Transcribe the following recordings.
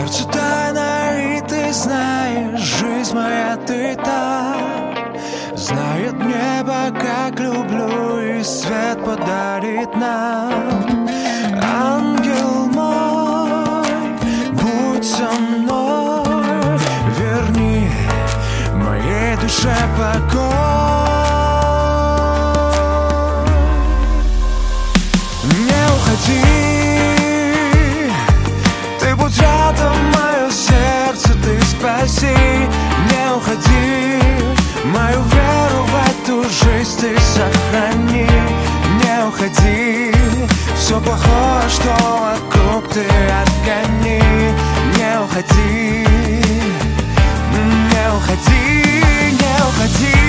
сердцу тайна, и ты знаешь, жизнь моя, ты там. Знает небо, как люблю, и свет подарит нам. Ангел мой, будь со мной, верни моей душе покой. Не уходи, ты будь рядом, мое сердце ты спаси. Не уходи, мою веру в эту жизнь ты сохрани. Не уходи, все плохое, что вокруг, ты отгони. Не уходи, не уходи, не уходи.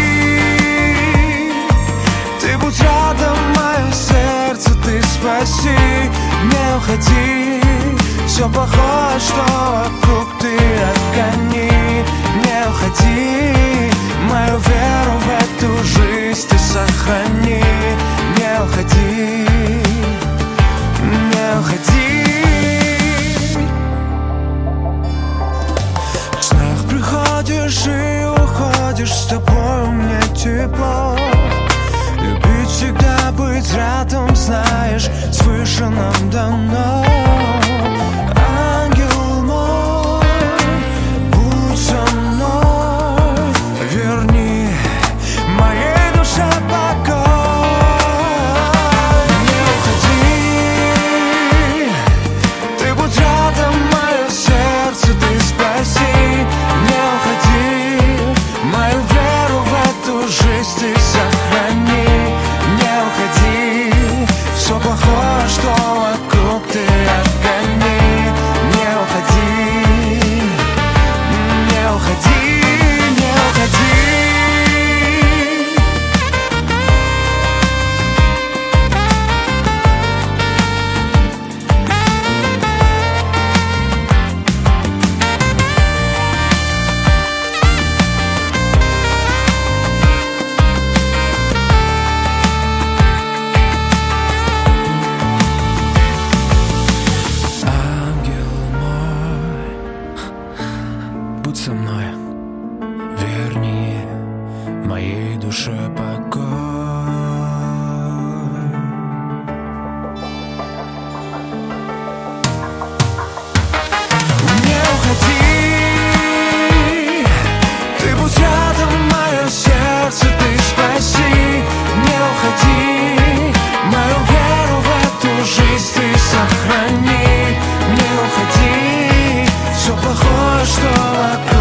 Ты будь рядом, мое сердце ты спаси. Не уходи, все плохое, что вокруг, ты отгони. Не уходи, мою веру в эту жизнь ты сохрани. Не уходи, не уходи. В снах приходишь и уходишь, с тобой мне тепло. Любить всегда, быть рядом, знаешь, свыше нам дано. Ангел мой, будь со мной, верни моей душе покой. Не уходи, ты будь рядом, мое сердце ты спаси. Не уходи, мою веру в эту жизнь ты сохрани. Не уходи, все плохое, что вокруг, ты отгони. Не уходи, не уходи, не уходи. Ангел мой, будь со мной, верни моей душе покой. Не уходи, ты будь рядом, мое сердце ты спаси. Не уходи, мою веру в эту жизнь ты сохрани. Не уходи, все плохое, что вокруг,